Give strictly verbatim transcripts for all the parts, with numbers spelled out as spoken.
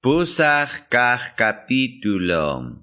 Pusaq kaq capítulo.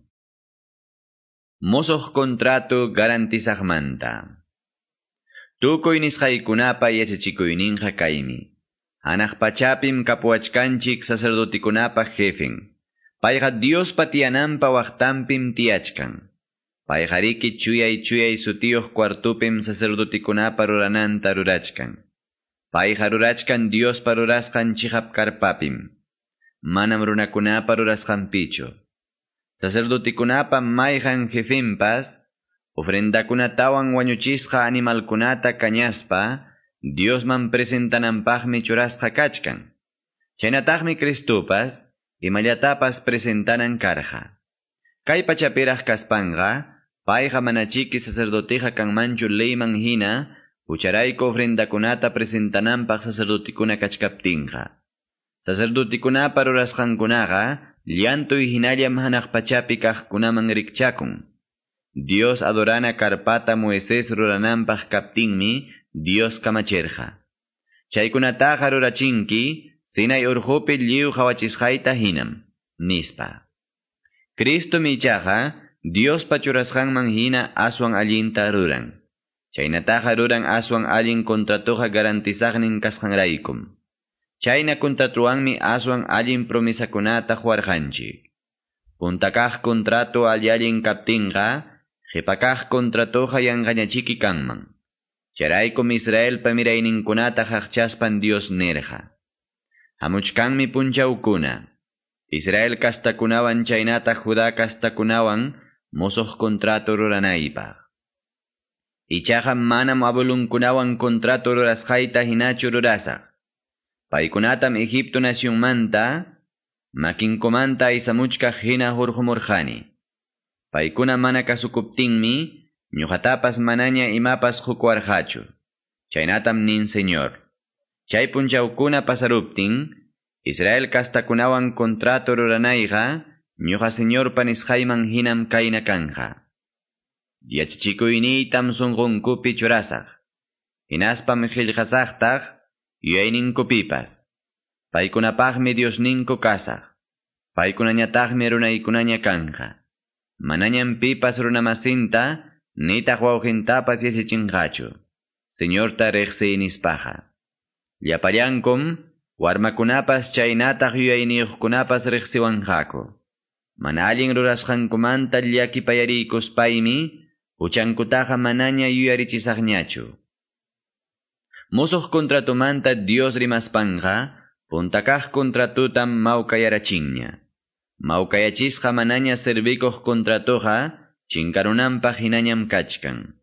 Mosoq contrato garantizaqmanta. Tukuy nisqaykunapa yachachikuyninqa kaymi. Hanaq pachapim kapuachkanchik sacerdotikunapa jefen. Payqa Dios patiyananpa waqtanpim tiyachkan. Payqa riki chuyay chuyay sutiyuq kwartupim sacerdotikunapa rurananta rurachkan. Payqa rurachkan Diospa rurasqan chihap karpapim. Manam runakunapa rurasqanpichu. Sacerdotikunapa mayqan jefenpas, ofrendakunatawan wañuchisqa animalkunata kañaspa, Diosman presentananpaqmi churasqa kachkan. Chaynataqmi Cristupas, imallatapas presentanan karqa. Kay pachapiraq kaspanqa, payqa manachiki sacerdotiqa kanmanchu leyman hina, hucharayku ofrendakunata presentananpaq sacerdotikuna kachkaptinqa. Sacerdotikunapa rurasqankunaqa, llantuy hinallam hanaq pachapi kaqkunaman rikchakun. Dios adorana karpata Moisés rurananpaq kaptinmi, Dios kamachirqa. Chaykunataqa rurachinki, Sinay urqupi lliw hawachisqayta hinam, nispa. Cristo michaqa, Dios pachurasqanman hina aswan allinta ruran. Chaynataqa ruran aswan allin kontratuqa garantizaqnin kasqanraykum. Chayna kontratuwanmi aswan allin promisakunata huarqanchik. Puntakaq kontratu allallin kaptinqa, qhipakaq kontratuqa yanqañachiki kanman. Charaykum Israel pamirayninkunata haqchaspan Dios nerqa. Hamuchkanmi punchawkuna. Israel kastakunawan chaynata Judá kastakunawan mosoq kontratu ruranaypaq. Ichaqa manam abulunkunawan kontratu rurasqayta hinachu rurasaq. Paykunatam Egipto nacionmanta, makinkumanta isamuchkaq hina hurqumurqani. Paykuna mana kasukuptinmi, ñuqatapas manaña imapas hukwarqachu. Chaynatam nin Señor. Chay punchawkuna pasaruptin, Israel kastakunawan kontratu ruranayqa, ñuqa Señor panisqayman hinam kayna kanqa. Yachachikuyniytam sunqunkupi churasaq. Hinaspam qillqasaqtaq, yuyayninkupipas. Paykunapaqmi Diosninku kasaq. Paykunañataqmi runaykunaña kanqa. Manañam pipas runamasinta, nitaq wawqintapas yachachinqachu. Señorta riqsiy nispaqa. Llapallankum, warmakunapas chaynataq yuyayniyuqkunapas riqsiwanqaku. Mana allin rurasqankumanta llakipayariykuspaymi, huchankutaqa manaña yuyarichisaqñachu. Mosoq kontratumanta Dios rimaspanqa, puntakaq kontratutam mawkayarachinña. Mawkayachisqa manaña servikuq kontratuqa, chinkarunanpaq hinañam kachkan.